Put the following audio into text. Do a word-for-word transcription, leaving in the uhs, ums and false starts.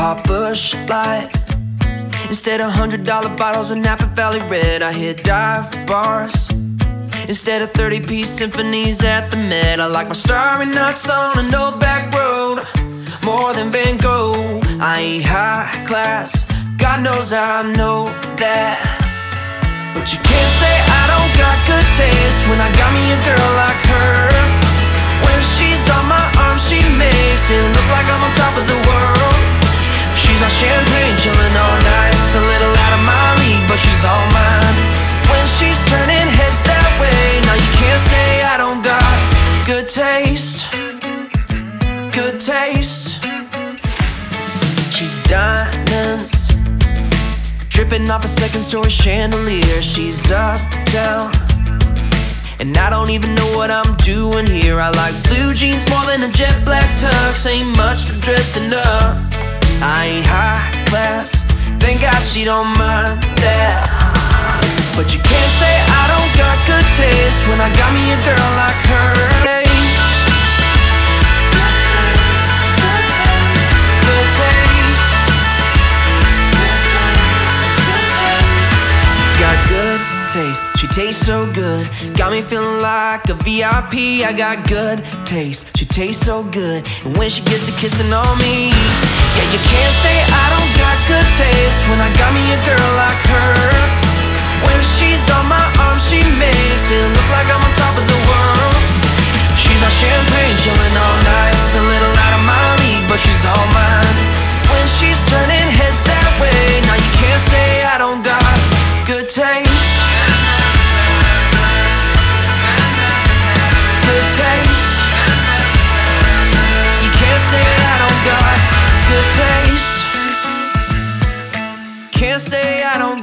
pop Busch Light instead of hundred dollar bottles of Napa Valley Red. I hit dive bars instead of thirty piece symphonies at the Met. I like my starry nights on an old back road more than Van Gogh. I ain't high class, God knows I know that, but you can't say I don't got good taste when I got me a girl like her. When she's on my arm, she makes it look like I'm on top of the world. She's my champagne, chillin' all nice, a little out of my league, but she's all mine. When she's turning heads that way, now you can't say I don't got good taste. Good taste. She's diamonds dripping off a second story chandelier. She's uptown and I don't even know what I'm doing here. I like blue jeans more than a jet black tux. Ain't much for dressing up. I ain't high class, thank God she don't mind that, but you can't say I don't got good taste when I got me a girl like her. Good taste. Got good taste, she tastes so good, got me feeling like a V I P. I got good taste, she tastes so good, and when she gets to kissing on me, yeah, you can't say I don't got good taste when I got me a girl like her. When she's on my arm, she makes it look like I'm on top of the world. She's my champagne, chillin' all nice, a little out of my league, but she's all mine. When she's turning heads that way, now you can't say I don't got good taste. Good taste. You can't say I don't got good taste. Can't say I don't